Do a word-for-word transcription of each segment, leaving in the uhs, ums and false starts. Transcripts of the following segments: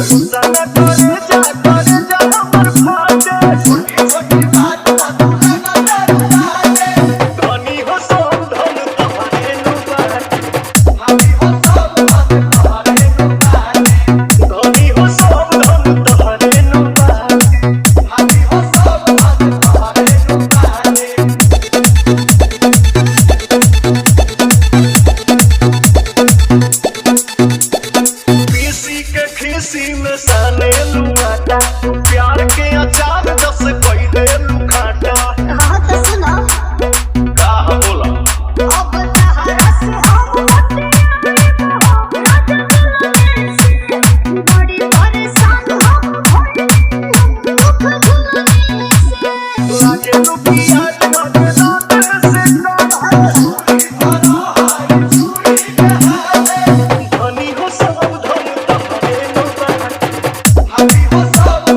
प्यार के अचार दस कोई दे लुखाटा। हाँ तो सुनो का बोला अब तहरा से हम बड़ी परेशान हम दुख झुलने से लागे तू पिया लगे रात से धनी हो सब धन तहरे नुबा धनी हो सब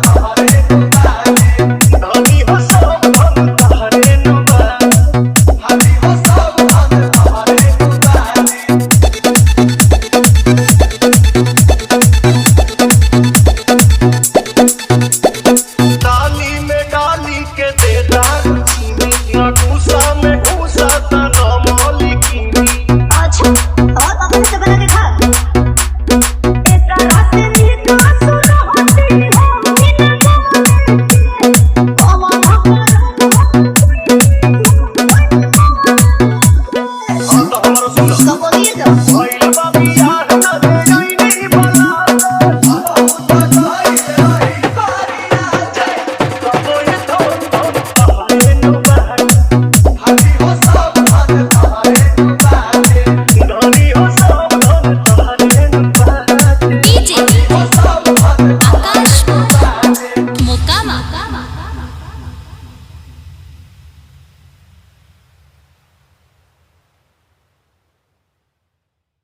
धन तहरे नुबा डाली में डाली के दे दारू चीनी ना गुस्सा में घुसा ता ना मौलिकी। अच्छा और अपने से बना के खा ए तरह से भी तो सुनो होती हो बिना बाबा हाँ तो हमारा सुन कबो